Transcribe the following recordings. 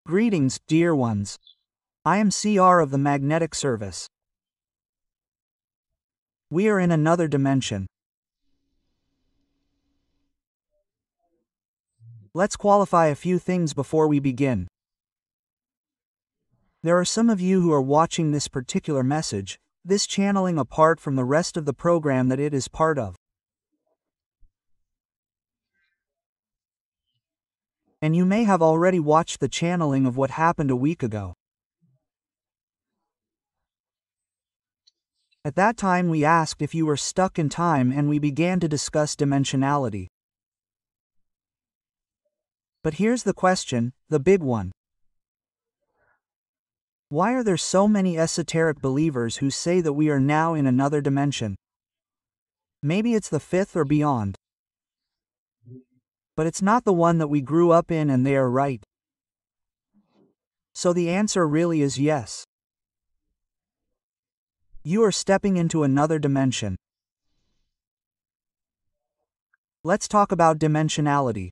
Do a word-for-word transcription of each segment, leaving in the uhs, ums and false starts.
Greetings, dear ones. I am C R of the Magnetic Service. We are in another dimension. Let's qualify a few things before we begin. There are some of you who are watching this particular message, this channeling apart from the rest of the program that it is part of. And you may have already watched the channeling of what happened a week ago. At that time we asked if you were stuck in time and we began to discuss dimensionality. But here's the question, the big one. Why are there so many esoteric believers who say that we are now in another dimension? Maybe it's the fifth or beyond. But it's not the one that we grew up in, and they are right. So the answer really is yes. You are stepping into another dimension. Let's talk about dimensionality.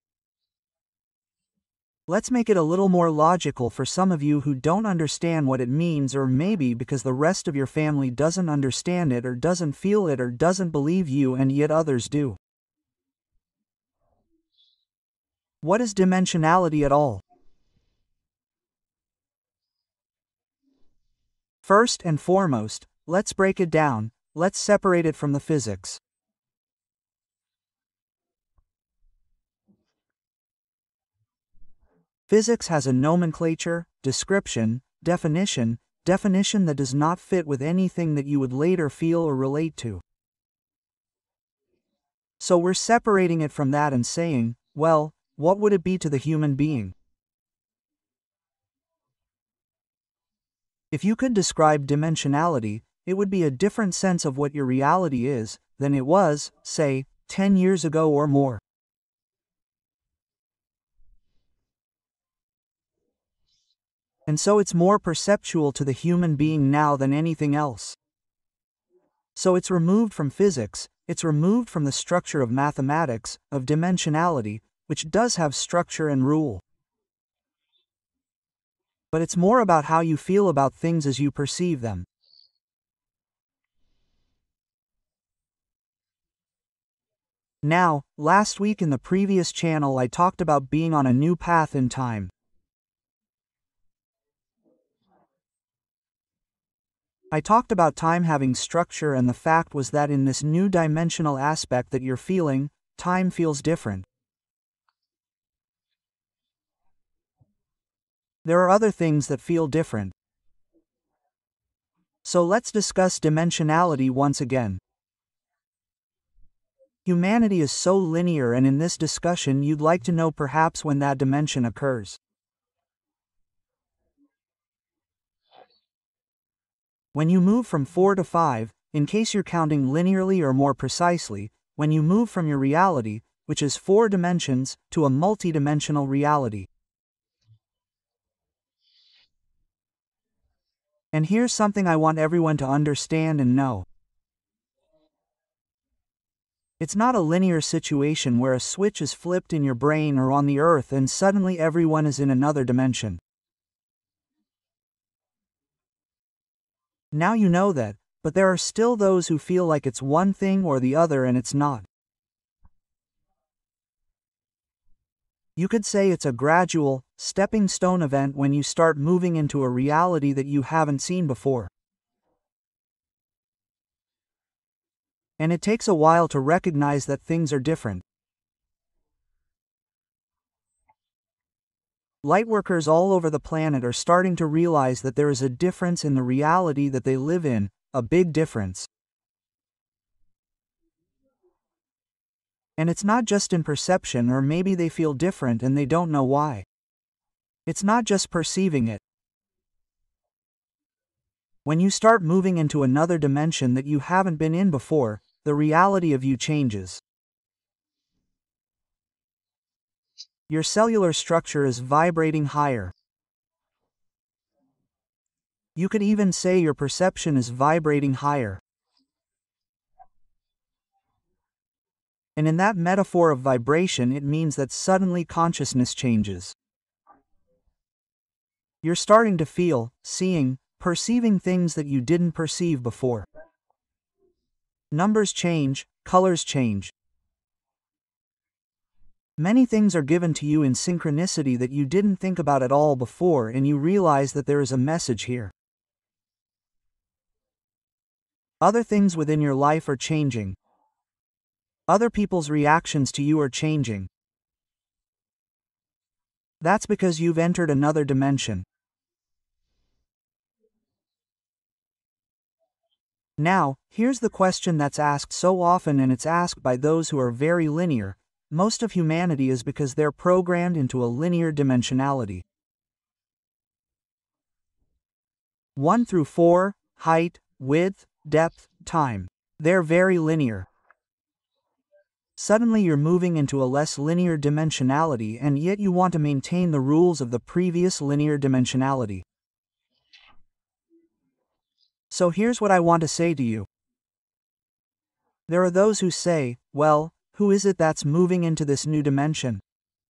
Let's make it a little more logical for some of you who don't understand what it means, or maybe because the rest of your family doesn't understand it or doesn't feel it or doesn't believe you and yet others do. What is dimensionality at all? First and foremost, let's break it down, let's separate it from the physics. Physics has a nomenclature, description, definition, definition that does not fit with anything that you would later feel or relate to. So we're separating it from that and saying, well, what would it be to the human being? If you could describe dimensionality, it would be a different sense of what your reality is than it was, say, ten years ago or more. And so it's more perceptual to the human being now than anything else. So it's removed from physics, it's removed from the structure of mathematics, of dimensionality, which does have structure and rule. But it's more about how you feel about things as you perceive them. Now, last week in the previous channel I talked about being on a new path in time. I talked about time having structure, and the fact was that in this new dimensional aspect that you're feeling, time feels different. There are other things that feel different. So let's discuss dimensionality once again. Humanity is so linear, and in this discussion you'd like to know perhaps when that dimension occurs. When you move from four to five, in case you're counting linearly, or more precisely, when you move from your reality, which is four dimensions, to a multidimensional reality. And here's something I want everyone to understand and know. It's not a linear situation where a switch is flipped in your brain or on the earth and suddenly everyone is in another dimension. Now you know that, but there are still those who feel like it's one thing or the other, and it's not. You could say it's a gradual, stepping stone event when you start moving into a reality that you haven't seen before. And it takes a while to recognize that things are different. Lightworkers all over the planet are starting to realize that there is a difference in the reality that they live in, a big difference. And it's not just in perception, or maybe they feel different and they don't know why. It's not just perceiving it. When you start moving into another dimension that you haven't been in before, the reality of you changes. Your cellular structure is vibrating higher. You could even say your perception is vibrating higher. And in that metaphor of vibration, it means that suddenly consciousness changes. You're starting to feel, seeing, perceiving things that you didn't perceive before. Numbers change, colors change. Many things are given to you in synchronicity that you didn't think about at all before, and you realize that there is a message here. Other things within your life are changing. Other people's reactions to you are changing. That's because you've entered another dimension. Now, here's the question that's asked so often, and it's asked by those who are very linear. Most of humanity is because they're programmed into a linear dimensionality. one through four, height, width, depth, time. They're very linear. Suddenly you're moving into a less linear dimensionality, and yet you want to maintain the rules of the previous linear dimensionality. So here's what I want to say to you. There are those who say, well, who is it that's moving into this new dimension?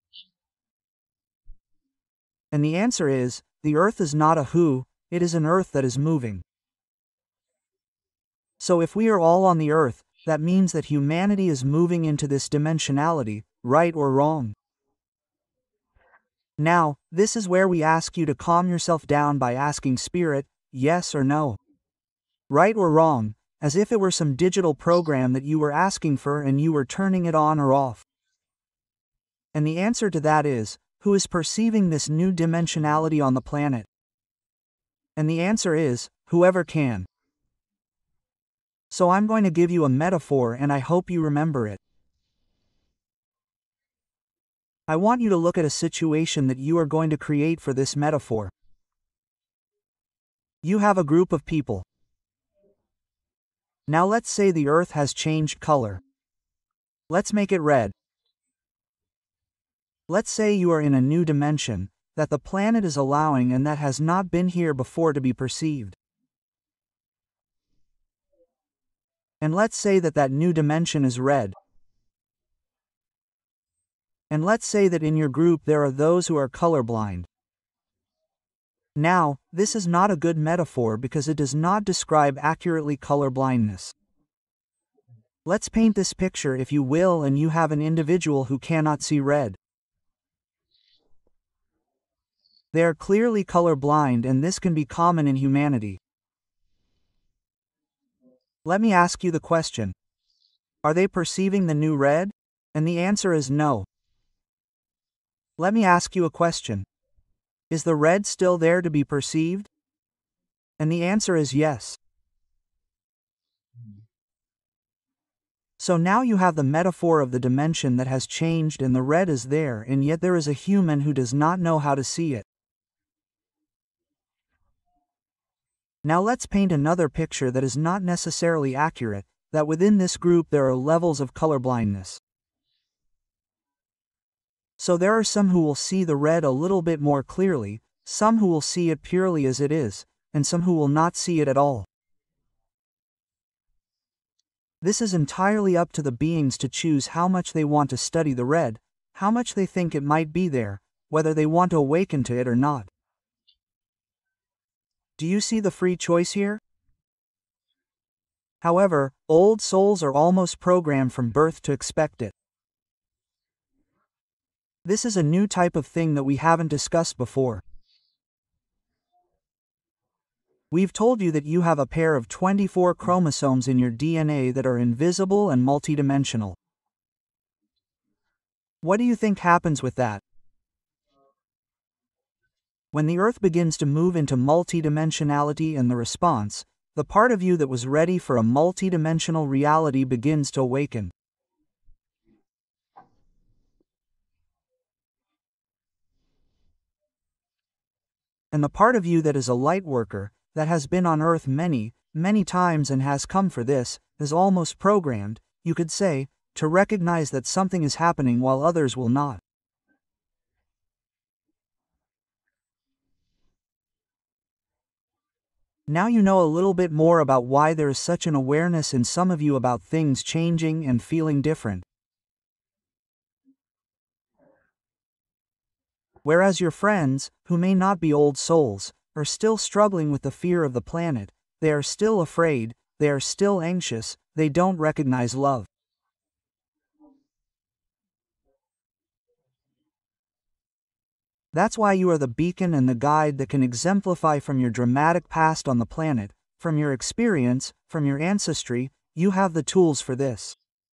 And the answer is, the earth is not a who, it is an earth that is moving. So if we are all on the earth, that means that humanity is moving into this dimensionality, right or wrong. Now, this is where we ask you to calm yourself down by asking Spirit, yes or no. Right or wrong, as if it were some digital program that you were asking for and you were turning it on or off. And the answer to that is, who is perceiving this new dimensionality on the planet? And the answer is, whoever can. So I'm going to give you a metaphor, and I hope you remember it. I want you to look at a situation that you are going to create for this metaphor. You have a group of people. Now let's say the earth has changed color. Let's make it red. Let's say you are in a new dimension, that the planet is allowing and that has not been here before to be perceived. And let's say that that new dimension is red. And let's say that in your group there are those who are colorblind. Now, this is not a good metaphor because it does not describe accurately colorblindness. Let's paint this picture, if you will, and you have an individual who cannot see red. They are clearly colorblind, and this can be common in humanity. Let me ask you the question. Are they perceiving the new red? And the answer is no. Let me ask you a question. Is the red still there to be perceived? And the answer is yes. So now you have the metaphor of the dimension that has changed, and the red is there, and yet there is a human who does not know how to see it. Now let's paint another picture that is not necessarily accurate, that within this group there are levels of colorblindness. So there are some who will see the red a little bit more clearly, some who will see it purely as it is, and some who will not see it at all. This is entirely up to the beings to choose how much they want to study the red, how much they think it might be there, whether they want to awaken to it or not. Do you see the free choice here? However, old souls are almost programmed from birth to expect it. This is a new type of thing that we haven't discussed before. We've told you that you have a pair of twenty-four chromosomes in your D N A that are invisible and multidimensional. What do you think happens with that? When the Earth begins to move into multidimensionality and the response, the part of you that was ready for a multidimensional reality begins to awaken. And the part of you that is a light worker, that has been on Earth many, many times and has come for this, is almost programmed, you could say, to recognize that something is happening while others will not. Now you know a little bit more about why there is such an awareness in some of you about things changing and feeling different. Whereas your friends, who may not be old souls, are still struggling with the fear of the planet, they are still afraid, they are still anxious, they don't recognize love. That's why you are the beacon and the guide that can exemplify from your dramatic past on the planet, from your experience, from your ancestry. You have the tools for this.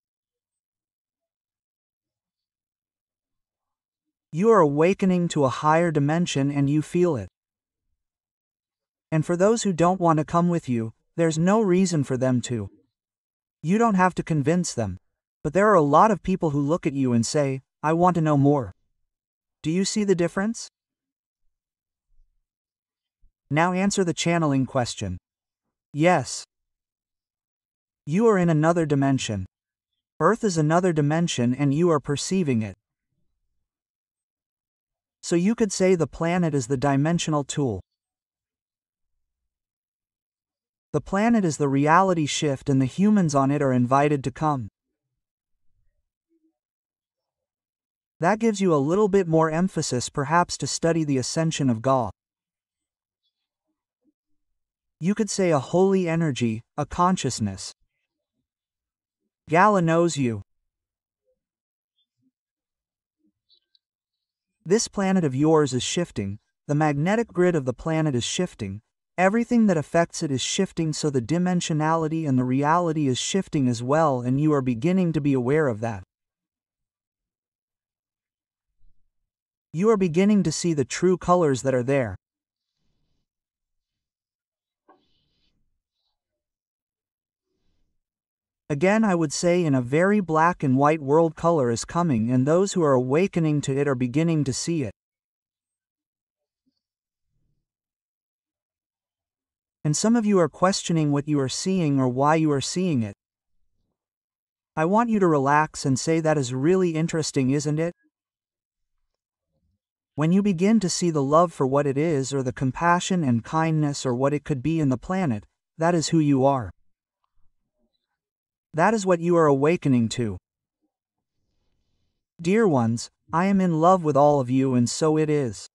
You are awakening to a higher dimension and you feel it. And for those who don't want to come with you, there's no reason for them to. You don't have to convince them. But there are a lot of people who look at you and say, I want to know more. Do you see the difference? Now answer the channeling question. Yes. You are in another dimension. Earth is another dimension and you are perceiving it. So you could say the planet is the dimensional tool. The planet is the reality shift and the humans on it are invited to come. That gives you a little bit more emphasis perhaps to study the ascension of Ga. You could say a holy energy, a consciousness. Gala knows you. This planet of yours is shifting, the magnetic grid of the planet is shifting, everything that affects it is shifting, so the dimensionality and the reality is shifting as well, and you are beginning to be aware of that. You are beginning to see the true colors that are there. Again, I would say in a very black and white world, color is coming, and those who are awakening to it are beginning to see it. And some of you are questioning what you are seeing or why you are seeing it. I want you to relax and say, that is really interesting, isn't it? When you begin to see the love for what it is, or the compassion and kindness, or what it could be in the planet, that is who you are. That is what you are awakening to. Dear ones, I am in love with all of you, and so it is.